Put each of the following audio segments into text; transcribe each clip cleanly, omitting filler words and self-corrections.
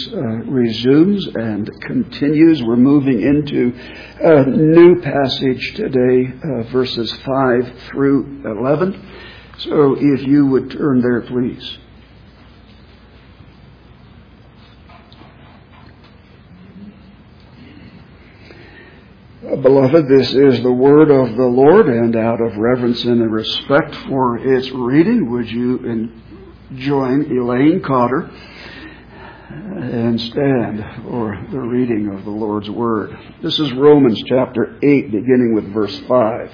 resumes and continues. We're moving into a new passage today, verses 5 through 11. So if you would turn there, please. Beloved, this is the word of the Lord, and out of reverence and respect for its reading, would you join Elaine Cotter and stand for the reading of the Lord's word. This is Romans chapter 8, beginning with verse 5.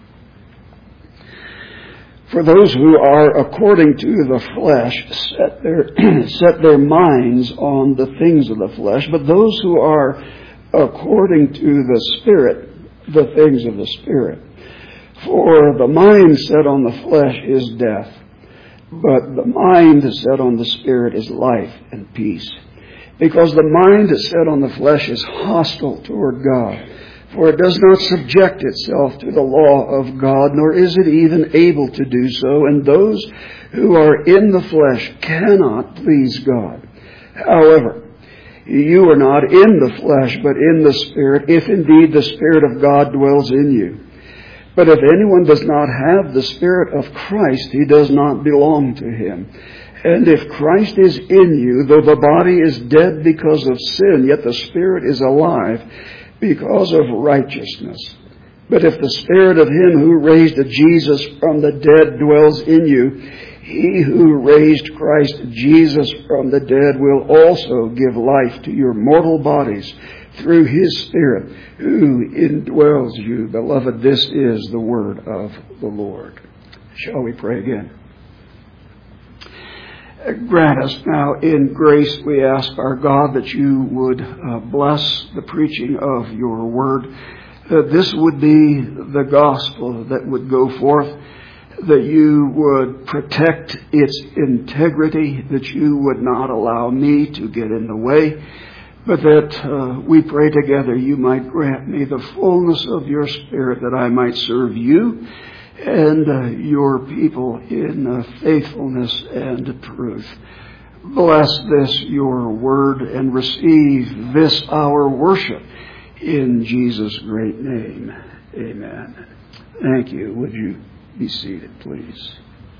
For those who are according to the flesh set their minds on the things of the flesh, but those who are according to the Spirit, the things of the Spirit. For the mind set on the flesh is death, but the mind set on the Spirit is life and peace. Because the mind set on the flesh is hostile toward God, for it does not subject itself to the law of God, nor is it even able to do so, and those who are in the flesh cannot please God. However, you are not in the flesh, but in the Spirit, if indeed the Spirit of God dwells in you. But if anyone does not have the Spirit of Christ, he does not belong to him. And if Christ is in you, though the body is dead because of sin, yet the Spirit is alive because of righteousness. But if the Spirit of him who raised Jesus from the dead dwells in you, he who raised Christ Jesus from the dead will also give life to your mortal bodies through his Spirit who indwells you. Beloved, this is the word of the Lord. Shall we pray again? Grant us now in grace, we ask our God, that you would bless the preaching of your word. That this would be the gospel that would go forth, that you would protect its integrity, that you would not allow me to get in the way, but that we pray together you might grant me the fullness of your Spirit, that I might serve you and your people in faithfulness and truth. Bless this, your word, and receive this, our worship, in Jesus' great name. Amen. Thank you. Would you be seated, please?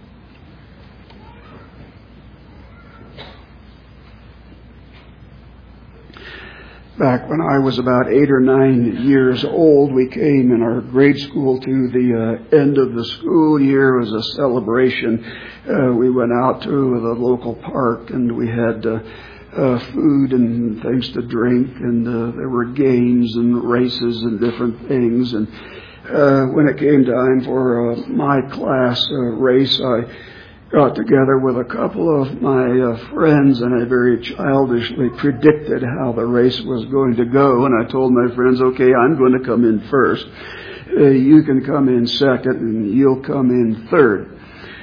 Back when I was about 8 or 9 years old, we came in our grade school to the end of the school year as a celebration. We went out to the local park, and we had food and things to drink, and there were games and races and different things. And when it came time for my class race, I got together with a couple of my friends, and I very childishly predicted how the race was going to go. And I told my friends, okay, I'm going to come in first. You can come in second, and you'll come in third.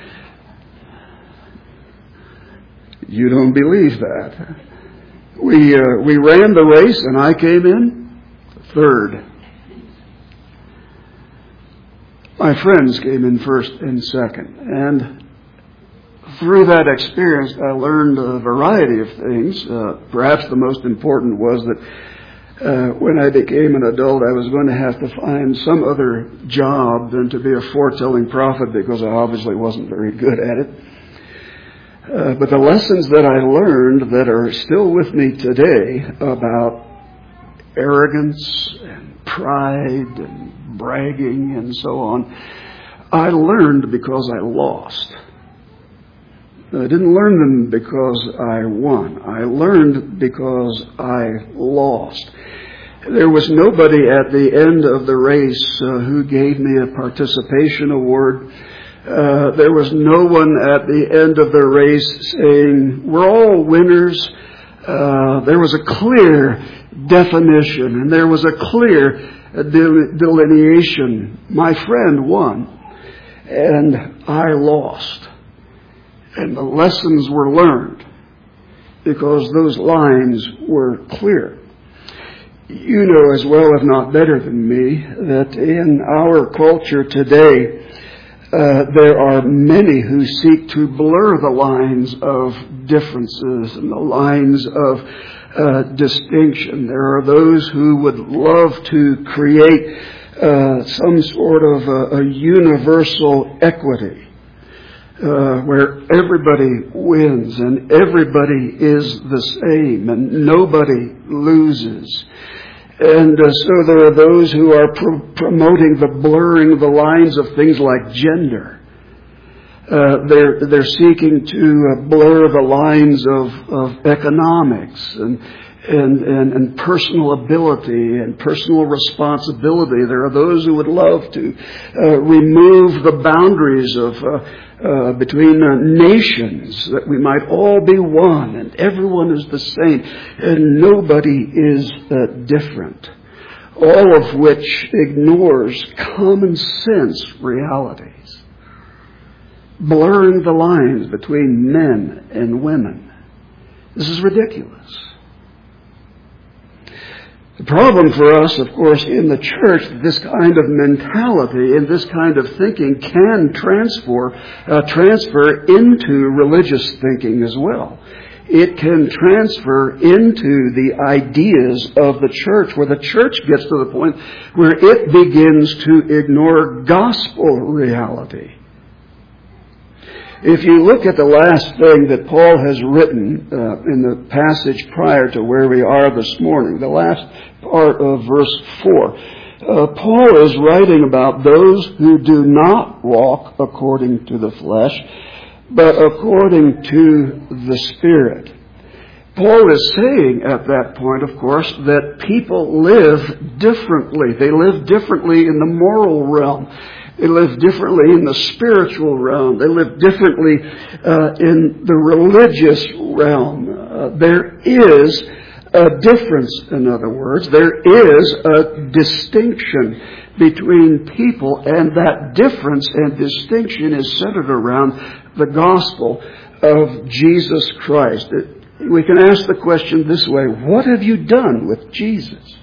You don't believe that. We ran the race, and I came in third. My friends came in first and second. And through that experience, I learned a variety of things. Perhaps the most important was that when I became an adult, I was going to have to find some other job than to be a foretelling prophet, because I obviously wasn't very good at it. But the lessons that I learned that are still with me today about arrogance and pride and bragging and so on, I learned because I lost. I didn't learn them because I won. I learned because I lost. There was nobody at the end of the race who gave me a participation award. There was no one at the end of the race saying, we're all winners. There was a clear definition, and there was a clear delineation. My friend won, and I lost. And the lessons were learned because those lines were clear. You know as well, if not better than me, that in our culture today, there are many who seek to blur the lines of differences and the lines of distinction. There are those who would love to create some sort of a universal equity where everybody wins and everybody is the same and nobody loses. And so there are those who are promoting the blurring of the lines of things like gender. They're seeking to blur the lines of economics and personal ability and personal responsibility. There are those who would love to remove the boundaries of between nations, that we might all be one and everyone is the same and nobody is different. All of which ignores common sense realities, blurring the lines between men and women. This is ridiculous. The problem for us, of course, in the church, this kind of mentality and this kind of thinking can transfer into religious thinking as well. It can transfer into the ideas of the church, where the church gets to the point where it begins to ignore gospel reality. If you look at the last thing that Paul has written in the passage prior to where we are this morning, the last part of verse 4, Paul is writing about those who do not walk according to the flesh, but according to the Spirit. Paul is saying at that point, of course, that people live differently. They live differently in the moral realm. They live differently in the spiritual realm. They live differently in the religious realm. There is a difference, in other words. There is a distinction between people, and that difference and distinction is centered around the gospel of Jesus Christ. We can ask the question this way: what have you done with Jesus?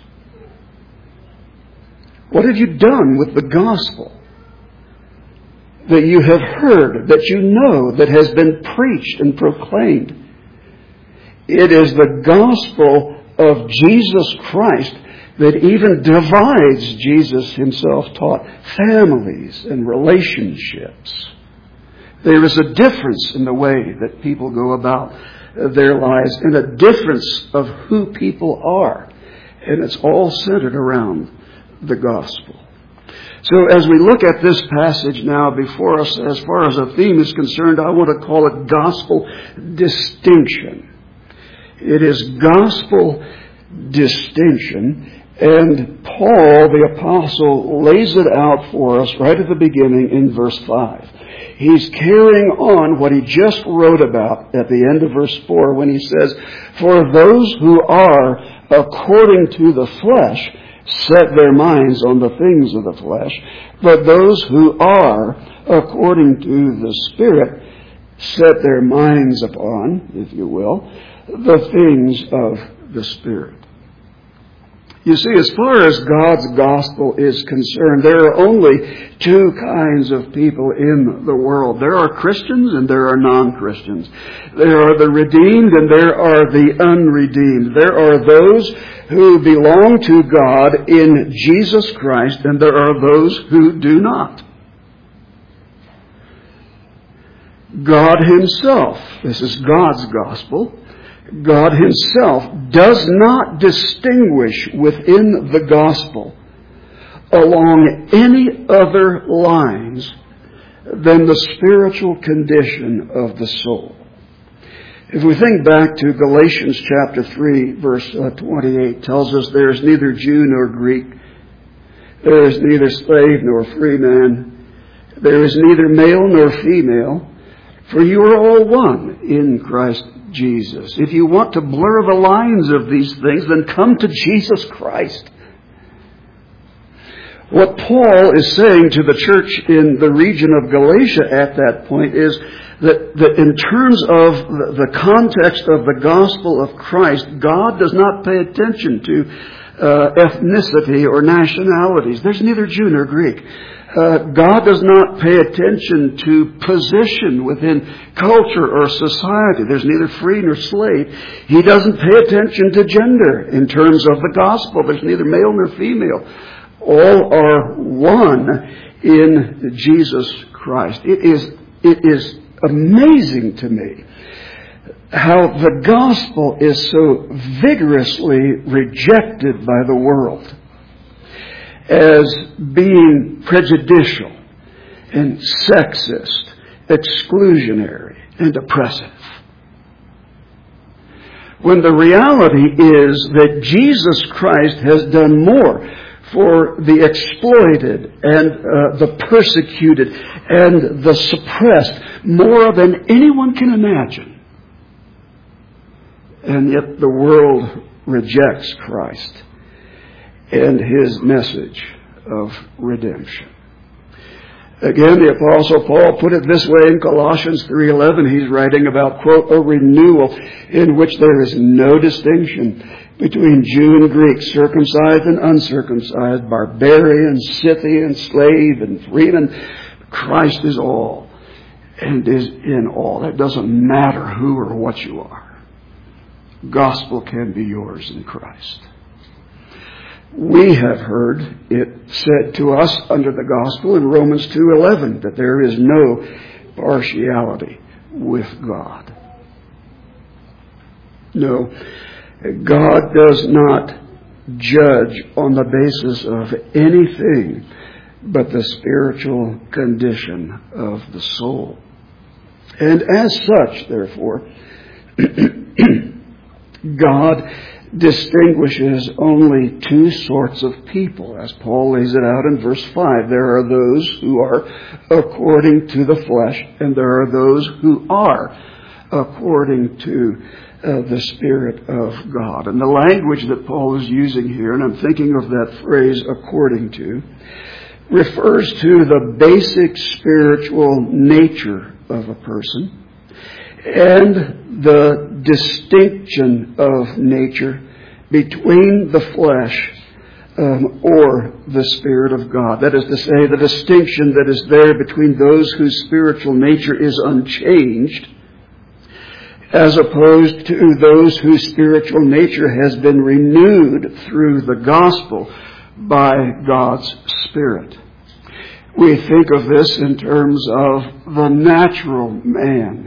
What have you done with the gospel that you have heard, that you know, that has been preached and proclaimed? It is the gospel of Jesus Christ that even divides, Jesus himself taught, families and relationships. There is a difference in the way that people go about their lives, and a difference of who people are. And it's all centered around the gospel. So as we look at this passage now before us, as far as a theme is concerned, I want to call it gospel distinction. It is gospel distinction, and Paul, the apostle, lays it out for us right at the beginning in verse 5. He's carrying on what he just wrote about at the end of verse 4 when he says, "For those who are according to the flesh set their minds on the things of the flesh, but those who are according to the Spirit set their minds upon," if you will, "the things of the Spirit." You see, as far as God's gospel is concerned, there are only two kinds of people in the world. There are Christians and there are non-Christians. There are the redeemed and there are the unredeemed. There are those who belong to God in Jesus Christ, and there are those who do not. God himself, this is God's gospel, God himself does not distinguish within the gospel along any other lines than the spiritual condition of the soul. If we think back to Galatians chapter 3, verse 28, tells us there is neither Jew nor Greek, there is neither slave nor free man, there is neither male nor female, for you are all one in Christ Jesus. If you want to blur the lines of these things, then come to Jesus Christ. What Paul is saying to the church in the region of Galatia at that point is that in terms of the context of the gospel of Christ, God does not pay attention to ethnicity or nationalities. There's neither Jew nor Greek. God does not pay attention to position within culture or society. There's neither free nor slave. He doesn't pay attention to gender in terms of the gospel. There's neither male nor female. All are one in Jesus Christ. It is amazing to me how the gospel is so vigorously rejected by the world as being prejudicial and sexist, exclusionary, and oppressive. When the reality is that Jesus Christ has done more for the exploited and the persecuted and the suppressed, more than anyone can imagine. And yet the world rejects Christ and His message of redemption. Again, the Apostle Paul put it this way in Colossians 3:11. He's writing about, quote, a renewal in which there is no distinction between Jew and Greek, circumcised and uncircumcised, barbarian, Scythian, slave and freeman. Christ is all and is in all. It doesn't matter who or what you are. Gospel can be yours in Christ. We have heard it said to us under the gospel in Romans 2:11 that there is no partiality with God. No, God does not judge on the basis of anything but the spiritual condition of the soul. And as such, therefore, God distinguishes only two sorts of people, as Paul lays it out in verse 5. There are those who are according to the flesh, and there are those who are according to the Spirit of God. And the language that Paul is using here, and I'm thinking of that phrase, according to, refers to the basic spiritual nature of a person and the distinction of nature between the flesh or the Spirit of God. That is to say, the distinction that is there between those whose spiritual nature is unchanged as opposed to those whose spiritual nature has been renewed through the gospel by God's Spirit. We think of this in terms of the natural man,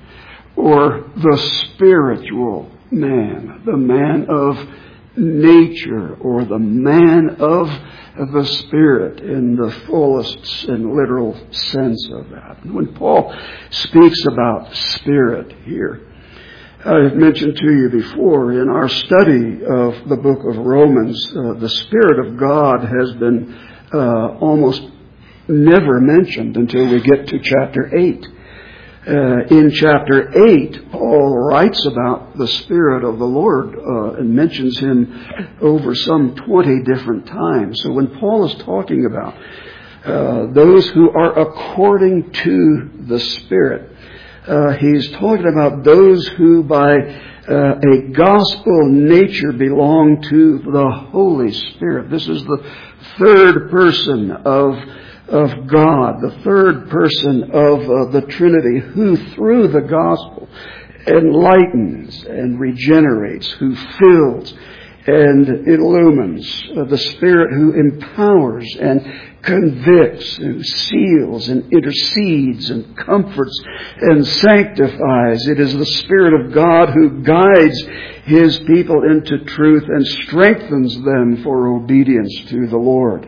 or the spiritual man, the man of nature, or the man of the Spirit in the fullest and literal sense of that. When Paul speaks about Spirit here, I've mentioned to you before, in our study of the book of Romans, the Spirit of God has been almost never mentioned until we get to chapter 8. In chapter 8, Paul writes about the Spirit of the Lord and mentions Him over some 20 different times. So when Paul is talking about those who are according to the Spirit, he's talking about those who by a gospel nature belong to the Holy Spirit. This is the third person of God, the third person of the Trinity, who through the gospel enlightens and regenerates, who fills and illumines, the Spirit who empowers and convicts, who seals and intercedes and comforts and sanctifies. It is the Spirit of God who guides His people into truth and strengthens them for obedience to the Lord.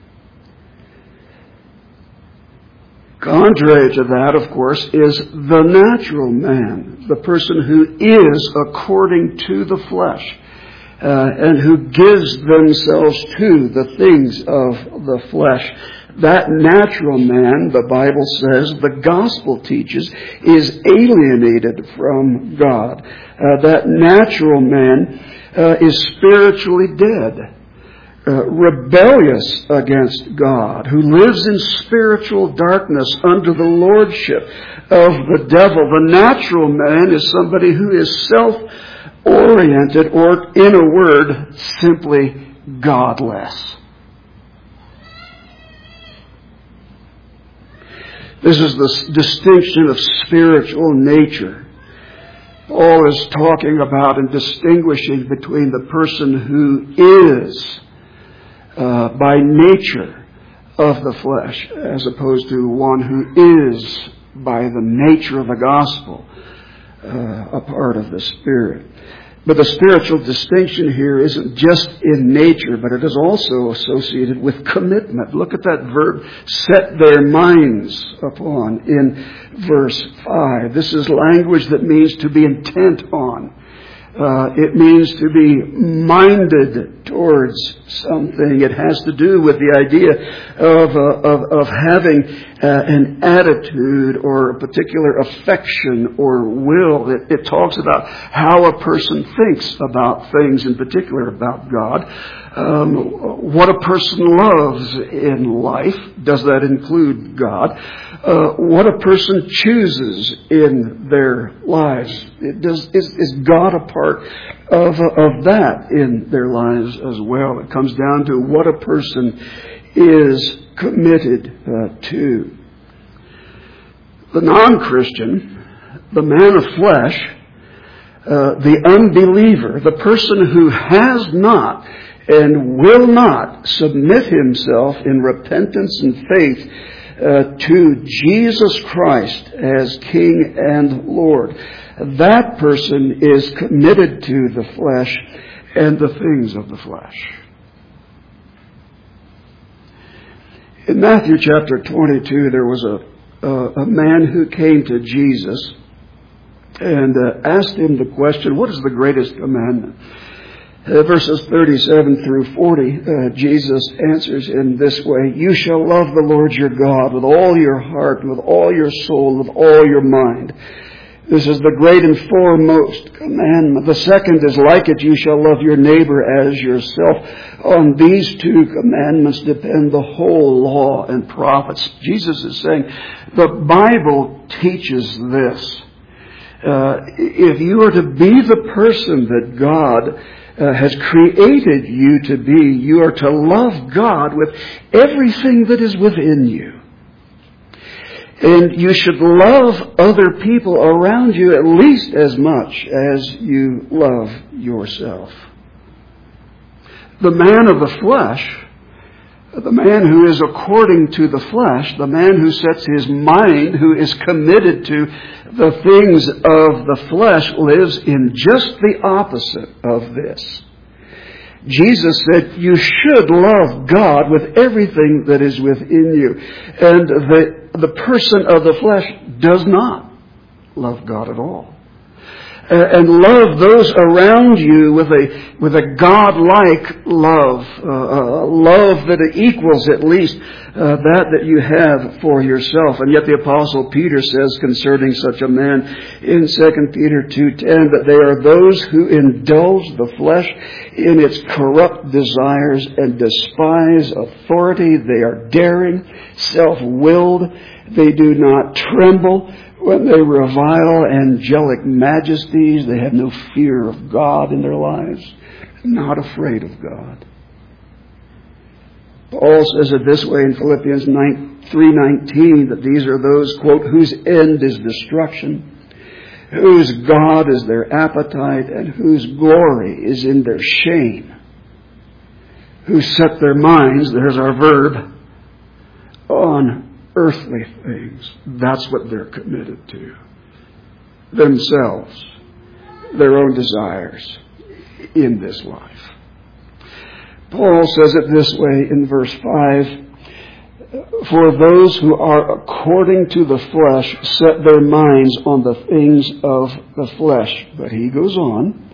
Contrary to that, of course, is the natural man, the person who is according to the flesh, and who gives themselves to the things of the flesh. That natural man, the Bible says, the gospel teaches, is alienated from God. That natural man is spiritually dead. Rebellious against God, who lives in spiritual darkness under the lordship of the devil. The natural man is somebody who is self-oriented, or in a word, simply godless. This is the distinction of spiritual nature. Paul is talking about and distinguishing between the person who is by nature of the flesh as opposed to one who is by the nature of the gospel a part of the Spirit. But the spiritual distinction here isn't just in nature, but it is also associated with commitment. Look at that verb, set their minds upon, in verse 5. This is language that means to be intent on. It means to be minded towards something. It has to do with the idea of having an attitude or a particular affection or will. It talks about how a person thinks about things, in particular about God. What a person loves in life. Does that include God? What a person chooses in their lives. Is God a part of that in their lives as well? It comes down to what a person is committed to. The non-Christian, the man of flesh, the unbeliever, the person who has not and will not submit himself in repentance and faith to Jesus Christ as King and Lord. That person is committed to the flesh and the things of the flesh. In Matthew chapter 22, there was a man who came to Jesus and asked him the question, what is the greatest commandment? Verses 37 through 40, Jesus answers in this way, you shall love the Lord your God with all your heart, with all your soul, with all your mind. This is the great and foremost commandment. The second is like it, you shall love your neighbor as yourself. On these two commandments depend the whole law and prophets. Jesus is saying, the Bible teaches this. If you are to be the person that God has created you to be, you are to love God with everything that is within you. And you should love other people around you at least as much as you love yourself. The man of the flesh, the man who is according to the flesh, the man who sets his mind, who is committed to the things of the flesh, lives in just the opposite of this. Jesus said, you should love God with everything that is within you. And the person of the flesh does not love God at all. And love those around you with a God-like love, love that equals at least that you have for yourself. And yet the Apostle Peter says concerning such a man in 2 Peter 2:10 that they are those who indulge the flesh in its corrupt desires and despise authority. They are daring, self-willed. They do not tremble when they revile angelic majesties. They have no fear of God in their lives. Not afraid of God. Paul says it this way in Philippians 3:19, that these are those, quote, whose end is destruction, whose God is their appetite, and whose glory is in their shame, who set their minds, there's our verb, on earthly things. That's what they're committed to. Themselves, their own desires in this life. Paul says it this way in verse 5, for those who are according to the flesh set their minds on the things of the flesh. But he goes on,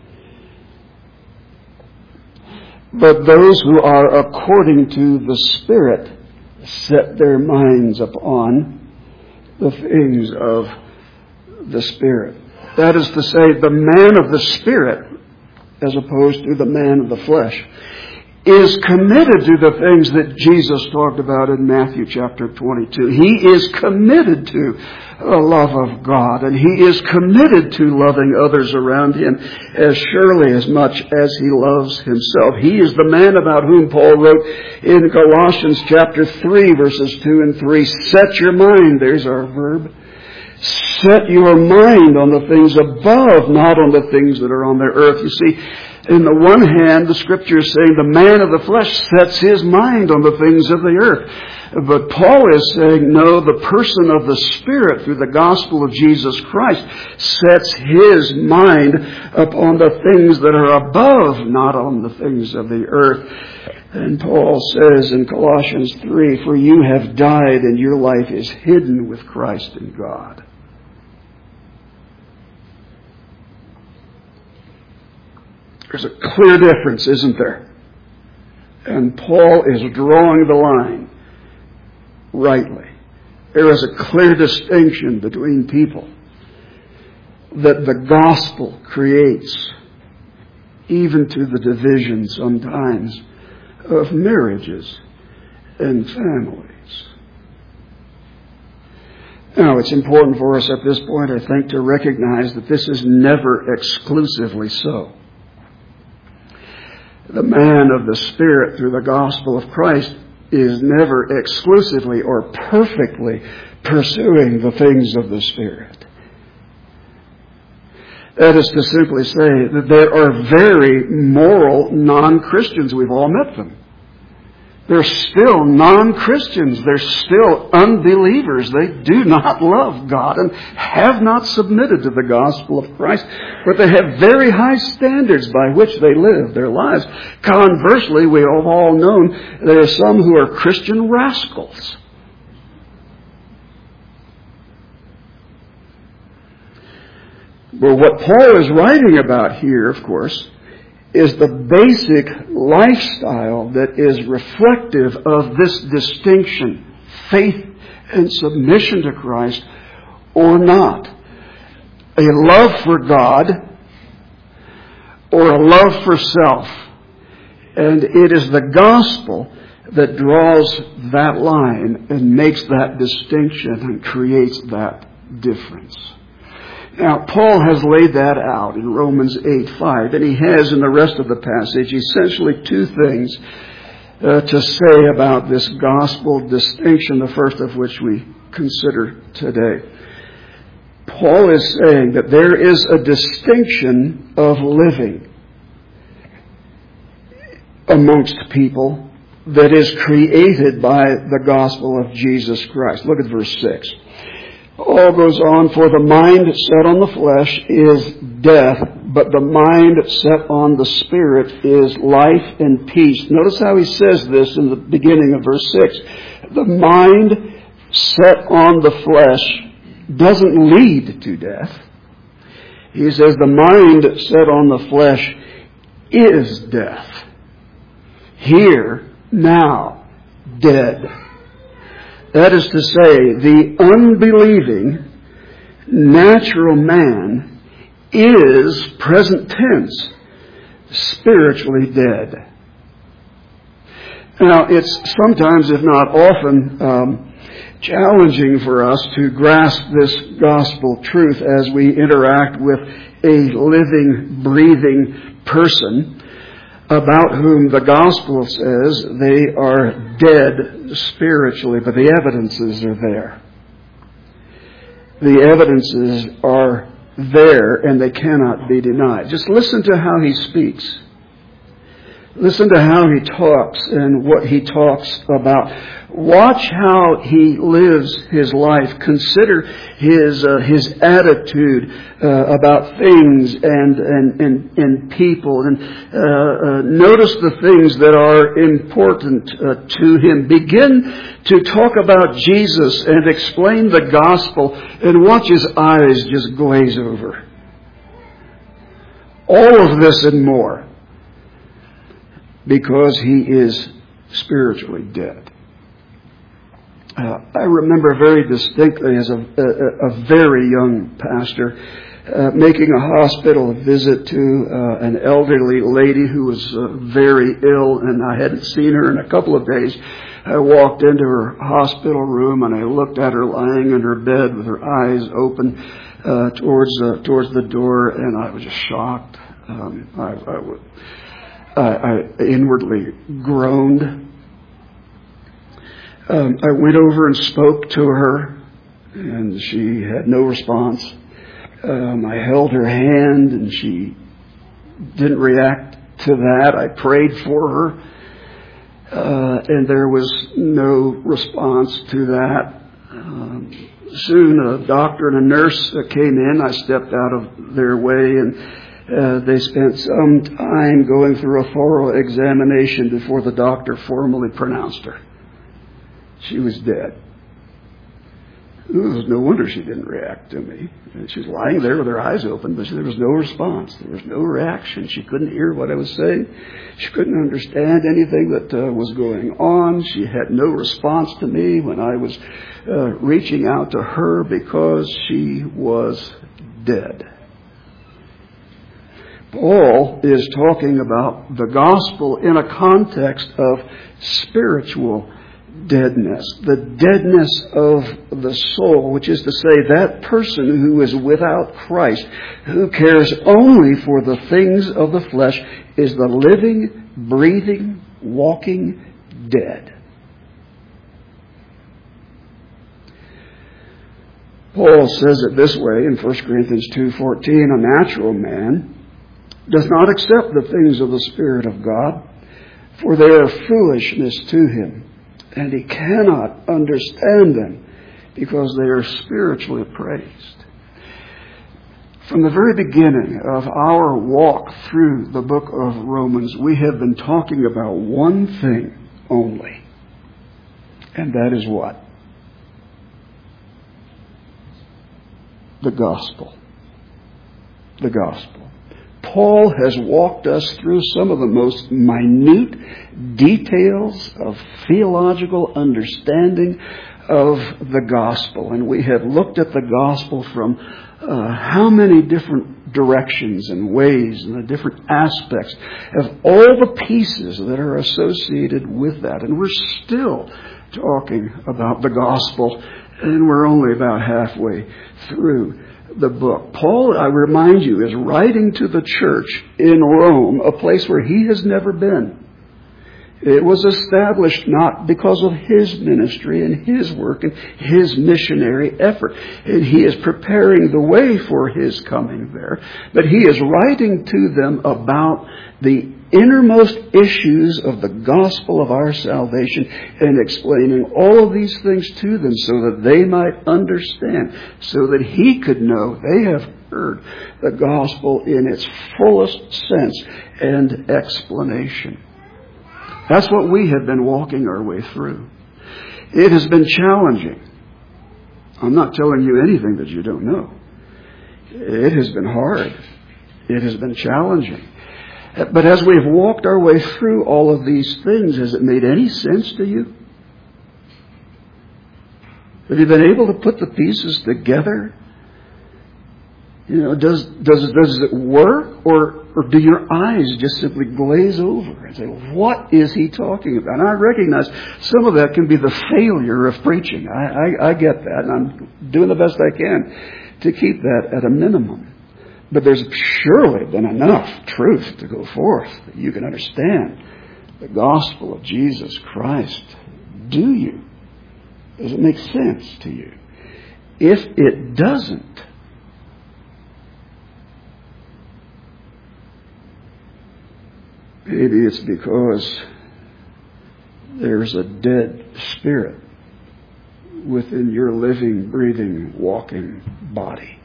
but those who are according to the Spirit set their minds upon the things of the Spirit. That is to say, the man of the Spirit, as opposed to the man of the flesh, is committed to the things that Jesus talked about in Matthew chapter 22. He is committed to the love of God, and he is committed to loving others around him as surely as much as he loves himself. He is the man about whom Paul wrote in Colossians chapter 3, verses 2 and 3, set your mind, there's our verb, set your mind on the things above, not on the things that are on the earth. You see, in the one hand, the Scripture is saying the man of the flesh sets his mind on the things of the earth. But Paul is saying, no, the person of the Spirit through the gospel of Jesus Christ sets his mind upon the things that are above, not on the things of the earth. And Paul says in Colossians 3, for you have died and your life is hidden with Christ in God. There's a clear difference, isn't there? And Paul is drawing the line rightly. There is a clear distinction between people that the gospel creates, even to the division sometimes of marriages and families. Now, it's important for us at this point, I think, to recognize that this is never exclusively so. The man of the Spirit through the gospel of Christ is never exclusively or perfectly pursuing the things of the Spirit. That is to simply say that there are very moral non-Christians. We've all met them. They're still non-Christians. They're still unbelievers. They do not love God and have not submitted to the gospel of Christ. But they have very high standards by which they live their lives. Conversely, we have all known there are some who are Christian rascals. Well, what Paul is writing about here, of course, is the basic lifestyle that is reflective of this distinction, faith and submission to Christ or not. A love for God or a love for self. And it is the gospel that draws that line and makes that distinction and creates that difference. Now, Paul has laid that out in Romans 8:5, and he has in the rest of the passage essentially two things to say about this gospel distinction, the first of which we consider today. Paul is saying that there is a distinction of living amongst people that is created by the gospel of Jesus Christ. Look at verse 6. Paul goes on, for the mind set on the flesh is death, but the mind set on the Spirit is life and peace. Notice how he says this in the beginning of verse 6. The mind set on the flesh doesn't lead to death. He says the mind set on the flesh is death. Here, now, dead. That is to say, the unbelieving natural man is, present tense, spiritually dead. Now, it's sometimes, if not often, challenging for us to grasp this gospel truth as we interact with a living, breathing person about whom the gospel says they are dead spiritually, but the evidences are there. The evidences are there and they cannot be denied. Just listen to how he speaks. Listen to how he talks and what he talks about. Watch how he lives his life. Consider his attitude about things and people. And notice the things that are important to him. Begin to talk about Jesus and explain the gospel, and watch his eyes just glaze over. All of this and more, because he is spiritually dead. I remember very distinctly as a very young pastor making a hospital visit to an elderly lady who was very ill, and I hadn't seen her in a couple of days. I walked into her hospital room and I looked at her lying in her bed with her eyes open towards the door, and I was just shocked. I inwardly groaned. I went over and spoke to her, and she had no response. I held her hand, and she didn't react to that. I prayed for her, and there was no response to that. Soon a doctor and a nurse came in. I stepped out of their way, and they spent some time going through a thorough examination before the doctor formally pronounced her. She was dead. It was no wonder she didn't react to me. She was lying there with her eyes open, but there was no response. There was no reaction. She couldn't hear what I was saying. She couldn't understand anything that was going on. She had no response to me when I was reaching out to her because she was dead. Paul is talking about the gospel in a context of spiritual deadness, the deadness of the soul, which is to say that person who is without Christ, who cares only for the things of the flesh, is the living, breathing, walking dead. Paul says it this way in 1 Corinthians 2:14, a natural man does not accept the things of the Spirit of God, for they are foolishness to him, and he cannot understand them because they are spiritually appraised. From the very beginning of our walk through the book of Romans, we have been talking about one thing only, and that is what? The gospel. The gospel. Paul has walked us through some of the most minute details of theological understanding of the gospel. And we have looked at the gospel from how many different directions and ways and the different aspects of all the pieces that are associated with that. And we're still talking about the gospel, and we're only about halfway through the book. Paul, I remind you, is writing to the church in Rome, a place where he has never been. It was established not because of his ministry and his work and his missionary effort. And he is preparing the way for his coming there. But he is writing to them about the innermost issues of the gospel of our salvation and explaining all of these things to them so that they might understand, so that he could know they have heard the gospel in its fullest sense and explanation. That's what we have been walking our way through. It has been challenging. I'm not telling you anything that you don't know. It has been hard. It has been challenging. But as we've walked our way through all of these things, has it made any sense to you? Have you been able to put the pieces together? You know, does it work, or do your eyes just simply glaze over and say, what is he talking about? And I recognize some of that can be the failure of preaching. I get that, and I'm doing the best I can to keep that at a minimum. But there's surely been enough truth to go forth that you can understand the gospel of Jesus Christ. Do you? Does it make sense to you? If it doesn't, maybe it's because there's a dead spirit within your living, breathing, walking body.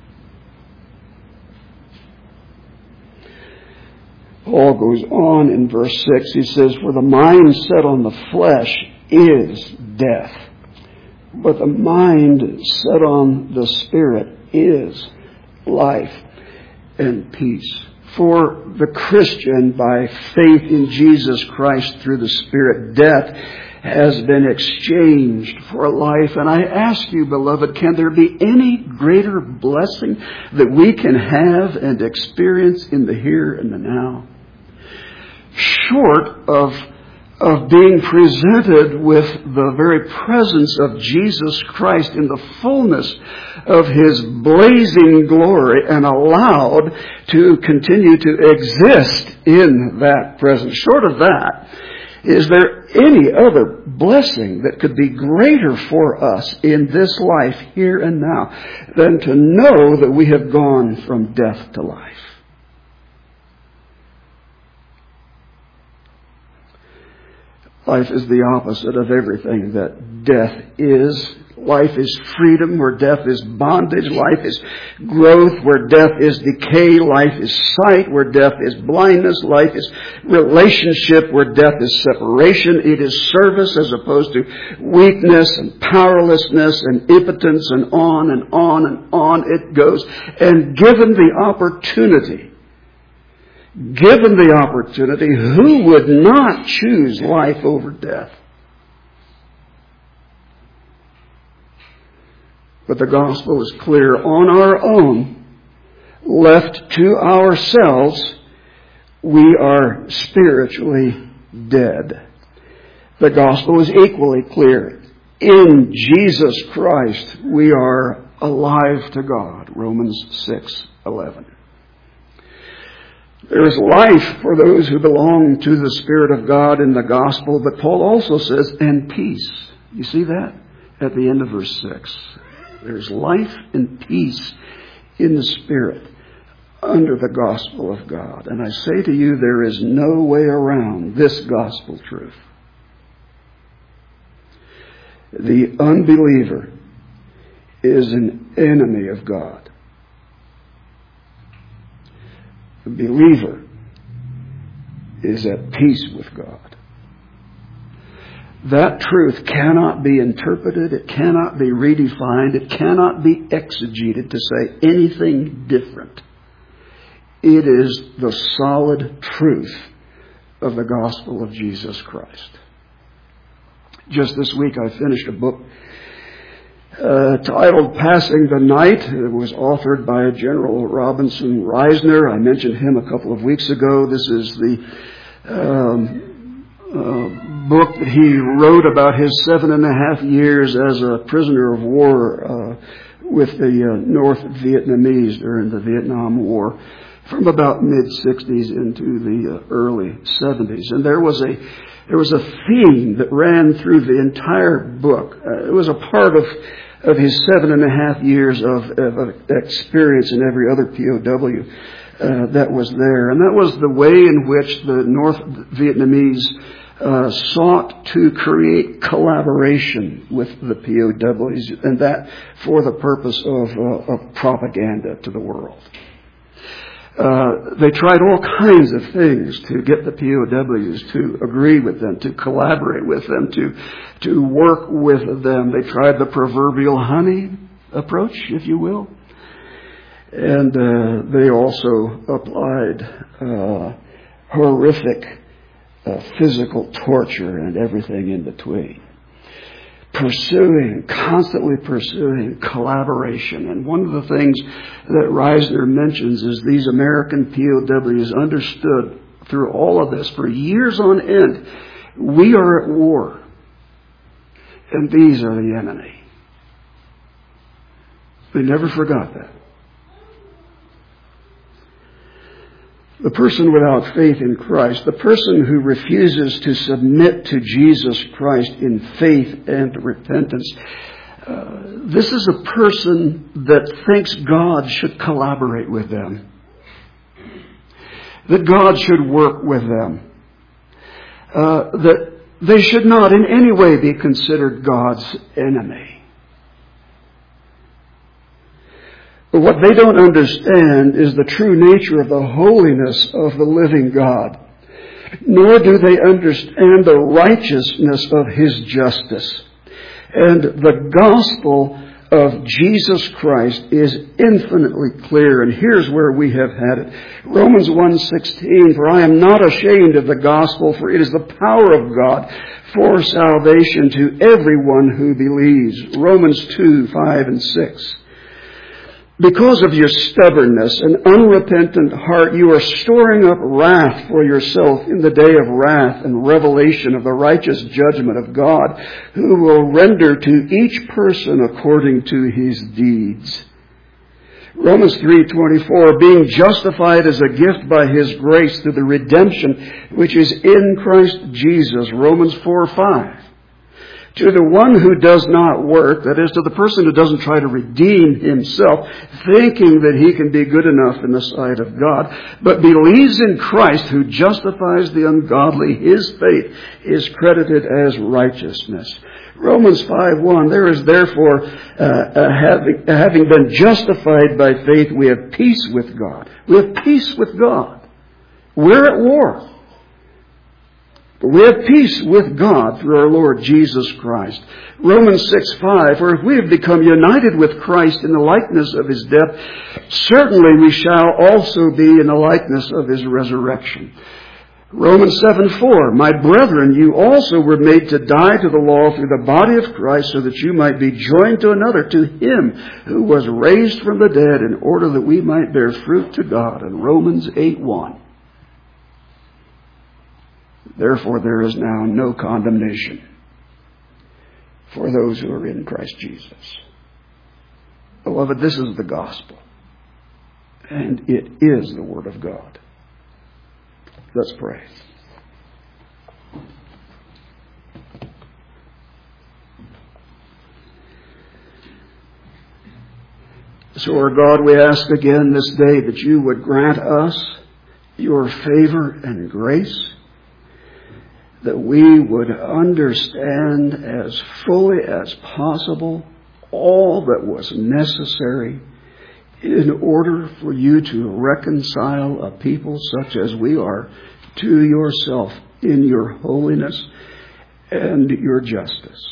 Paul goes on in verse 6. He says, for the mind set on the flesh is death, but the mind set on the Spirit is life and peace. For the Christian, by faith in Jesus Christ through the Spirit, death has been exchanged for life. And I ask you, beloved, can there be any greater blessing that we can have and experience in the here and the now? Short of being presented with the very presence of Jesus Christ in the fullness of His blazing glory and allowed to continue to exist in that presence. Short of that, is there any other blessing that could be greater for us in this life here and now than to know that we have gone from death to life? Life is the opposite of everything that death is. Life is freedom where death is bondage. Life is growth where death is decay. Life is sight where death is blindness. Life is relationship where death is separation. It is service as opposed to weakness and powerlessness and impotence, and on and on and on it goes. And given the opportunity, who would not choose life over death? But the gospel is clear. On our own, left to ourselves, we are spiritually dead. The gospel is equally clear. In Jesus Christ, we are alive to God. Romans 6:11. There is life for those who belong to the Spirit of God in the gospel, but Paul also says, and peace. You see that at the end of verse 6. There's life and peace in the Spirit under the gospel of God. And I say to you, there is no way around this gospel truth. The unbeliever is an enemy of God. The believer is at peace with God. That truth cannot be interpreted. It cannot be redefined. It cannot be exegeted to say anything different. It is the solid truth of the gospel of Jesus Christ. Just this week I finished a book titled Passing the Night. It was authored by General Robinson Reisner. I mentioned him a couple of weeks ago. This is the book that he wrote about his 7.5 years as a prisoner of war with the North Vietnamese during the Vietnam War, from about mid-60s into the early 70s. And there was a theme that ran through the entire book. It was a part of his 7.5 years of experience in every other POW that was there. And that was the way in which the North Vietnamese sought to create collaboration with the POWs, and that for the purpose of propaganda to the world. They tried all kinds of things to get the POWs to agree with them, to collaborate with them, to work with them. They tried the proverbial honey approach, if you will. And they also applied horrific physical torture and everything in between. Constantly pursuing collaboration. And one of the things that Reisner mentions is these American POWs understood through all of this for years on end, we are at war, and these are the enemy. They never forgot that. The person without faith in Christ, the person who refuses to submit to Jesus Christ in faith and repentance, this is a person that thinks God should collaborate with them, that God should work with them, that they should not in any way be considered God's enemy. But what they don't understand is the true nature of the holiness of the living God. Nor do they understand the righteousness of His justice. And the gospel of Jesus Christ is infinitely clear, and here's where we have had it. Romans 1:16, for I am not ashamed of the gospel, for it is the power of God for salvation to everyone who believes. Romans 2:5 and 6. Because of your stubbornness and unrepentant heart, you are storing up wrath for yourself in the day of wrath and revelation of the righteous judgment of God, who will render to each person according to his deeds. Romans 3:24, being justified as a gift by his grace through the redemption which is in Christ Jesus. Romans 4:5. To the one who does not work, that is, to the person who doesn't try to redeem himself, thinking that he can be good enough in the sight of God, but believes in Christ who justifies the ungodly, his faith is credited as righteousness. Romans 5:1, there is therefore, having been justified by faith, we have peace with God. We have peace with God. We're at war. We have peace with God through our Lord Jesus Christ. Romans 6:5, for if we have become united with Christ in the likeness of his death, certainly we shall also be in the likeness of his resurrection. Romans 7:4, my brethren, you also were made to die to the law through the body of Christ, so that you might be joined to another, to him who was raised from the dead, in order that we might bear fruit to God. In Romans 8:1. Therefore, there is now no condemnation for those who are in Christ Jesus. Beloved, this is the gospel, and it is the Word of God. Let's pray. So, our God, we ask again this day that you would grant us your favor and grace, that we would understand as fully as possible all that was necessary in order for you to reconcile a people such as we are to yourself in your holiness and your justice.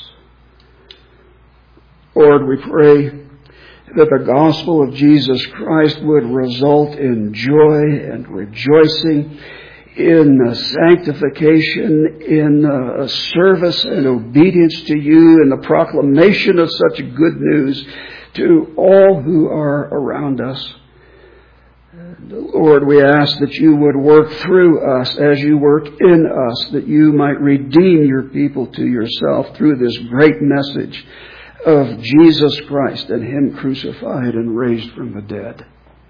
Lord, we pray that the gospel of Jesus Christ would result in joy and rejoicing, in sanctification, in service and obedience to you, in the proclamation of such good news to all who are around us. Lord, we ask that you would work through us as you work in us, that you might redeem your people to yourself through this great message of Jesus Christ and him crucified and raised from the dead.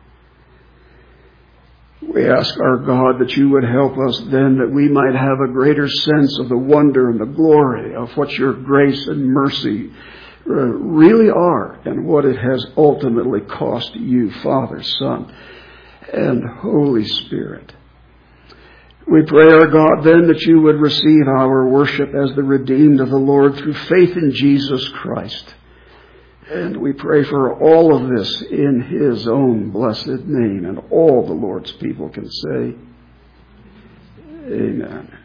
We ask our God that you would help us then, that we might have a greater sense of the wonder and the glory of what your grace and mercy really are, and what it has ultimately cost you, Father, Son, and Holy Spirit. We pray, our God, then, that you would receive our worship as the redeemed of the Lord through faith in Jesus Christ. And we pray for all of this in his own blessed name. And all the Lord's people can say, amen.